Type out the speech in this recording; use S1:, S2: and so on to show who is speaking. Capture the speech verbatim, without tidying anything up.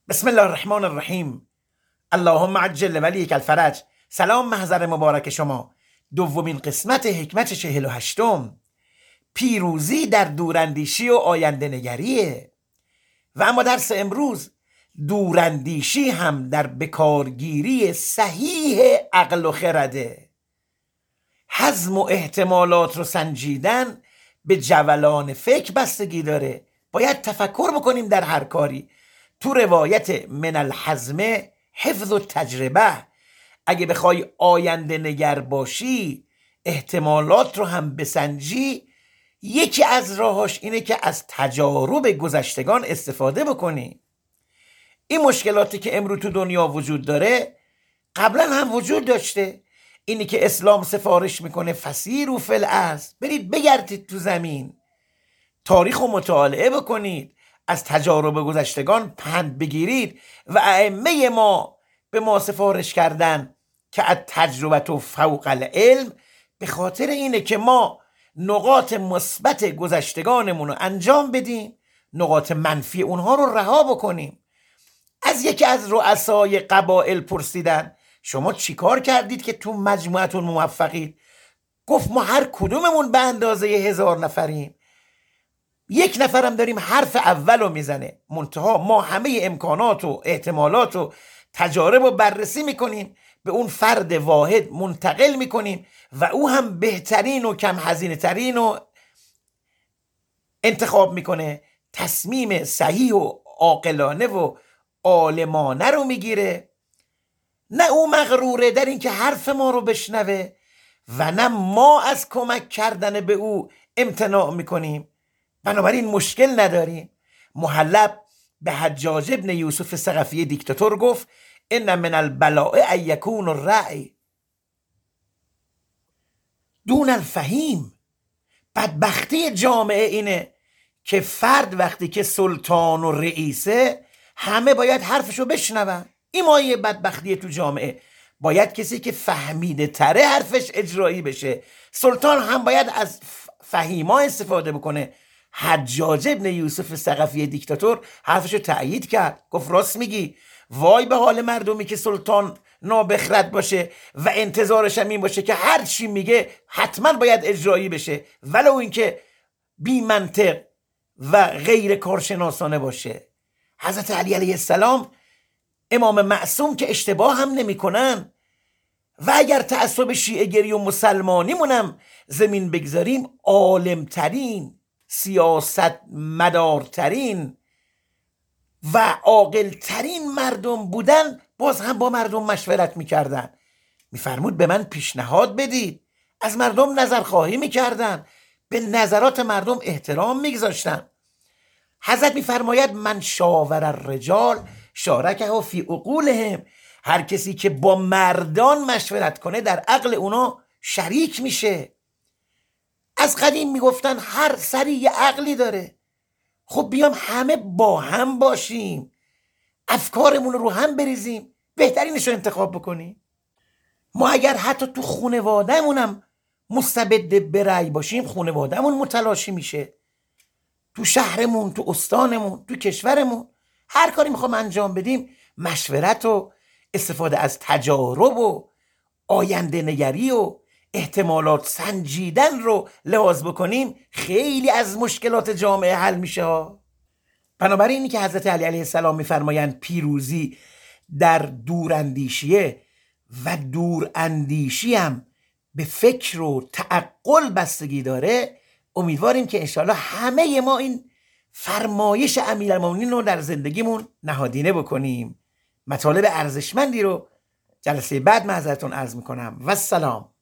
S1: بسم الله الرحمن الرحیم. اللهم عجل ولیک الفرج. سلام محضر مبارک شما. دومین قسمت حکمت چهل و هشتم، پیروزی در دوراندیشی و آینده نگریه. و اما درس امروز، دوراندیشی هم در بکارگیری صحیح عقل و خرده. حزم و احتمالات رو سنجیدن به جولان فکر بستگی داره. باید تفکر بکنیم در هر کاری. تو روایت من الحزم حفظ و تجربه، اگه بخوای آینده نگر باشی، احتمالات رو هم بسنجی، یکی از راهاش اینه که از تجارب گذشتگان استفاده بکنی. این مشکلاتی که امروز تو دنیا وجود داره قبلا هم وجود داشته. اینی که اسلام سفارش میکنه فسیروا فی الارض، برید بگردید تو زمین، تاریخ رو مطالعه بکنید، از تجارب گذشتگان پند بگیرید. و ائمه ما به ما سفارش کردن که از تجربت و فوق العلم، به خاطر اینه که ما نقاط مثبت گذشتگانمون رو انجام بدیم، نقاط منفی اونها رو رها بکنیم. از یکی از رؤسای قبایل پرسیدن شما چی کار کردید که تو مجموعتون موفقید؟ گفت ما هر کدوممون به اندازه هزار نفریم، یک نفرم داریم حرف اول رو میزنه، منتها ما همه امکانات و احتمالات و تجارب رو بررسی میکنیم، به اون فرد واحد منتقل میکنیم و او هم بهترین و کم هزینه ترین رو انتخاب میکنه، تصمیم صحیح و عاقلانه و عالمانه رو میگیره. نه او مغروره در این که حرف ما رو بشنوه و نه ما از کمک کردن به او امتناع میکنیم. بنابراین مشکل نداریم. محلب به حجاج ابن یوسف ثقفی دیکتاتور گفت ان من البلاء ان یکون الرأی دون الفهیم. بدبختی جامعه اینه که فرد وقتی که سلطان و رئیسه، همه باید حرفشو بشنون. این مایه بدبختی تو جامعه. باید کسی که فهمیده تره حرفش اجرایی بشه. سلطان هم باید از فهیما استفاده بکنه. حجاج ابن یوسف ثقفی دیکتاتور حرفشو تأیید کرد، گفت راست میگی، وای به حال مردمی که سلطان نابخرد باشه و انتظارش هم این باشه که هر چی میگه حتما باید اجرایی بشه، ولو اینکه بی منطق و غیر کارشناسانه باشه. حضرت علی علیه السلام، امام معصوم که اشتباه هم نمی کنن، و اگر تعصب شیعه گری و مسلمانی مونم زمین بگذاریم، عالمترین، سیاست مدارترین و عاقلترین مردم بودن، باز هم با مردم مشورت میکردن. میفرمود به من پیشنهاد بدید، از مردم نظر خواهی میکردن، به نظرات مردم احترام میگذاشتن. حضرت میفرماید من شاور الرجال شارکه فی عقولهم، هر کسی که با مردان مشورت کنه در عقل اونا شریک میشه. از قدیم میگفتن هر سری یه عقلی داره. خب بیام همه با هم باشیم، افکارمون رو هم بریزیم، بهترینش رو انتخاب بکنیم. ما اگر حتی تو خانواده‌مونم مستبد به رأی باشیم، خانواده‌مون متلاشی میشه. تو شهرمون، تو استانمون، تو کشورمون، هر کاری میخوام انجام بدیم، مشورت و استفاده از تجارب و آینده نگری و احتمالات سنجیدن رو لحاظ بکنیم، خیلی از مشکلات جامعه حل میشه. بنابراین اینی که حضرت علی علیه السلام میفرمایند پیروزی در دوراندیشیه و دوراندیشی هم به فکر و تعقل بستگی داره، امیدواریم که انشاءالله همه ما این فرمایش امیرالمومنین رو در زندگیمون نهادینه بکنیم. مطالب ارزشمندی رو جلسه بعد معذرتون عرض میکنم و السلام.